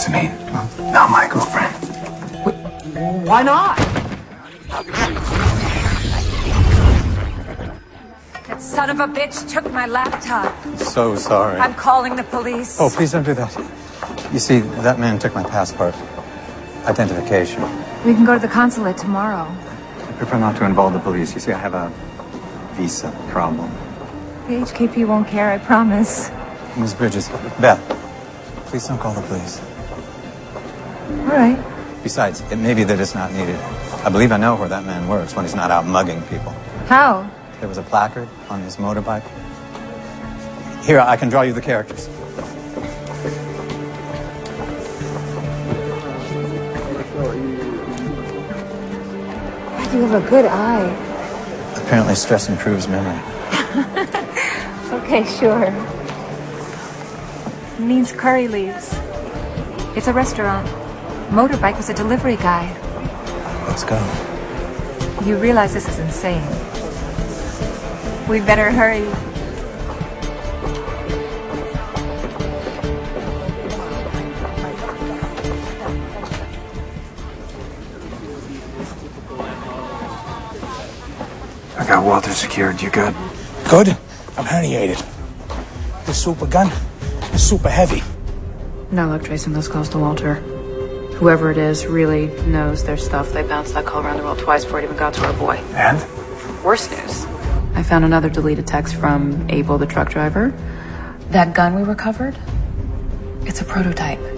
Sabine, not my girlfriend. Why not? That son of a bitch took my laptop. So sorry. I'm calling the police. Oh, please don't do that. You see, that man took my passport. Identification. We can go to the consulate tomorrow. I prefer not to involve the police. You see, I have a visa problem. The HKP won't care, I promise. Miss Bridges, Beth, please don't call the police. All right. Besides, it may be that it's not needed. I believe I know where that man works when he's not out mugging people. How? There was a placard on his motorbike. Here, I can draw you the characters. You have a good eye. Apparently stress improves memory. Okay, sure. It means Curry leaves. It's a restaurant. Motorbike was a delivery guy. Let's go. You realize this is insane. We'd better hurry. I got Walter secured. You good? Good. I'm herniated. This super gun is super heavy. No luck tracing those calls to Walter. Whoever it is really knows their stuff. They bounced that call around the world twice before it even got to our boy. And? Worse news. I found another deleted text from Abel, the truck driver. That gun we recovered, it's a prototype.